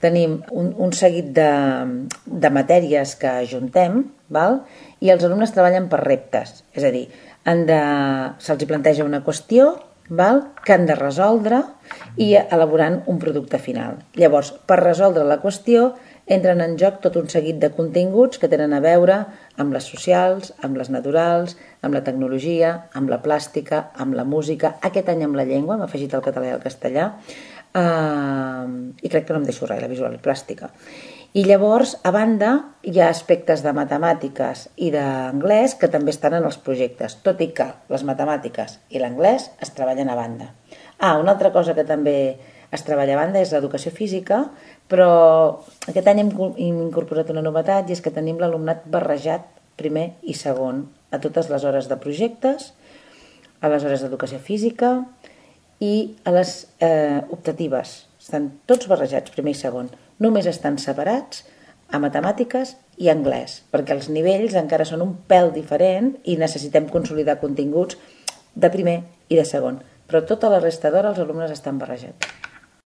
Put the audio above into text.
tenim un seguit de matèries que ajuntem, val? I els alumnes treballen per reptes, és a dir, se'ls planteja una qüestió, val? Que han de resoldre i elaborant un producte final. Llavors, per resoldre la qüestió, entren en joc tot un seguit de continguts que tenen a veure amb les socials, amb les naturals, amb la tecnologia, amb la plàstica, amb la música. Aquest any amb la llengua, hem afegit el català i el castellà, i crec que no em deixo res, la visual i plàstica. I llavors, a banda, hi ha aspectes de matemàtiques i d'anglès que també estan en els projectes, tot i que les matemàtiques i l'anglès es treballen a banda. Una altra cosa que també es treballa a banda és l'educació física, però aquest any hem incorporat una novetat i és que tenim l'alumnat barrejat primer i segon a totes les hores de projectes, a les hores d'educació física i a les optatives. Estan tots barrejats, primer i segon. Només estan separats a matemàtiques i anglès, perquè els nivells encara són un pèl diferent i necessitem consolidar continguts de primer i de segon. Però tota la resta d'hora els alumnes estan barrejats.